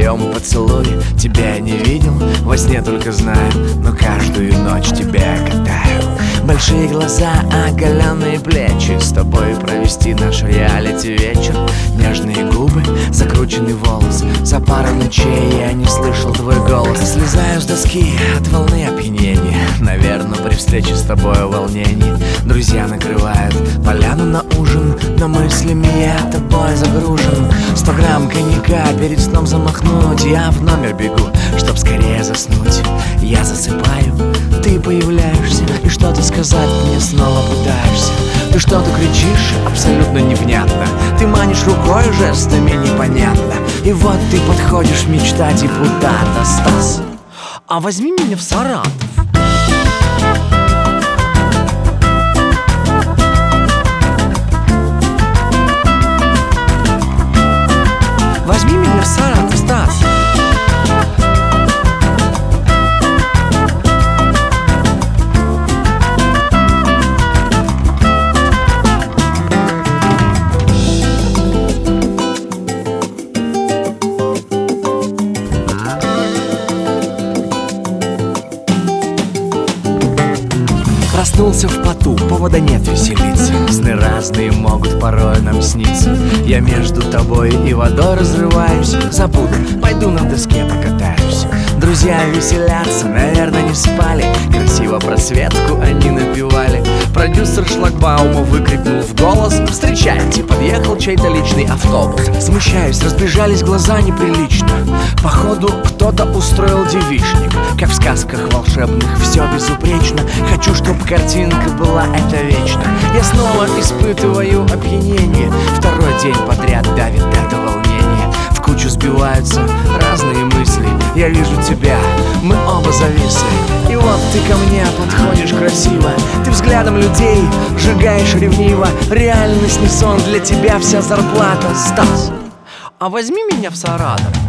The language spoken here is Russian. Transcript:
твоем поцелуе. Тебя я не видел, во сне только знаю, но каждую ночь тебя я катаю. Большие глаза, оголенные плечи, с тобой провести наш реалити-вечер. Нежные губы, закрученный волос, за пару ночей я не слышал твой голос. Слезаю с доски от волны опьянения, наверное, при встрече с тобой волнение. Друзья накрывают поляну на ужин, но мыслями я тобой загружен. 100 грамм коньяка перед сном замахнуть, я в номер бегу, чтоб скорее заснуть. Я засыпаю, ты появляешься, и что-то сказать мне снова пытаешься. Ты что-то кричишь абсолютно невнятно, ты манишь рукой, жестами непонятно. И вот ты подходишь, мечта депутата. Стас, а возьми меня в Саратов. Возьми меня в Саратов, Стас. Проснулся в поту, повода нет веселиться. Сны разные могут порой нам сниться. Я между тобой и водой разрываюсь. Забуду, пойду на доске покатаюсь. Друзья веселятся, наверное, не спали. Красиво просветку они напевали. Продюсер шлагбаума выкрикнул в голос: встречайте, подъехал чей-то личный автобус. Смущаюсь, разбежались глаза неприлично. Походу, кто-то устроил девичник. Как в сказках волшебных, все безупречно. Хочу, чтоб картинка была это вечно. Я снова испытываю опьянение. Второй день подряд давит это волнение. В кучу сбиваются разные мысли. Я вижу тебя, мы оба зависли. И вот ты ко мне подходишь красиво. Ты взглядом людей сжигаешь ревниво. Реальность не сон, для тебя вся зарплата. Стас, а возьми меня в Саратов.